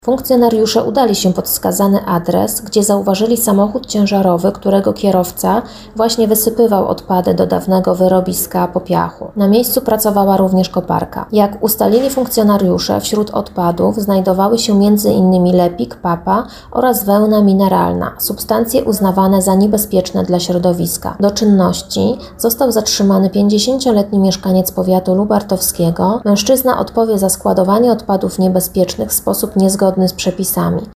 Funkcjonariusze udali się pod wskazany adres, gdzie zauważyli samochód ciężarowy, którego kierowca właśnie wysypywał odpady do dawnego wyrobiska po piachu. Na miejscu pracowała również koparka. Jak ustalili funkcjonariusze, wśród odpadów znajdowały się m.in. lepik, papa oraz wełna mineralna, substancje uznawane za niebezpieczne dla środowiska. Do czynności został zatrzymany 50-letni mieszkaniec powiatu lubartowskiego. Mężczyzna odpowie za składowanie odpadów niebezpiecznych w sposób niezgodny z przepisami.